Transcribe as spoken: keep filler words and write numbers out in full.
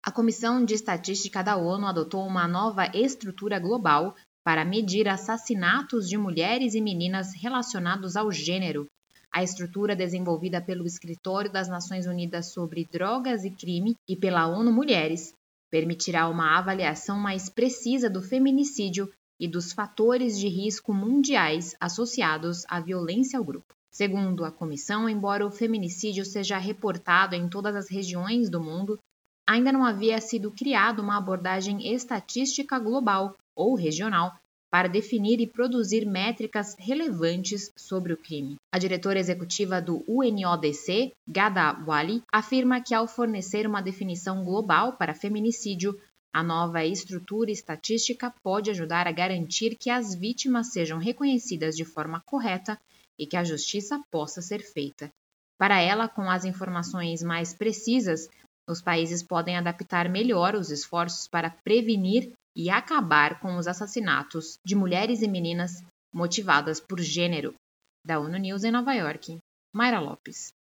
A Comissão de Estatística da ONU adotou uma nova estrutura global para medir assassinatos de mulheres e meninas relacionados ao gênero. A estrutura, desenvolvida pelo Escritório das Nações Unidas sobre Drogas e Crime e pela ONU Mulheres, permitirá uma avaliação mais precisa do feminicídio e dos fatores de risco mundiais associados à violência ao grupo. Segundo a comissão, embora o feminicídio seja reportado em todas as regiões do mundo, ainda não havia sido criada uma abordagem estatística global ou regional para definir e produzir métricas relevantes sobre o crime. A diretora executiva do U N O D C, Ghada Waly, afirma que ao fornecer uma definição global para feminicídio, a nova estrutura estatística pode ajudar a garantir que as vítimas sejam reconhecidas de forma correta e que a justiça possa ser feita. Para ela, com as informações mais precisas, os países podem adaptar melhor os esforços para prevenir e acabar com os assassinatos de mulheres e meninas motivadas por gênero. Da ONU News em Nova York, Mayra Lopes.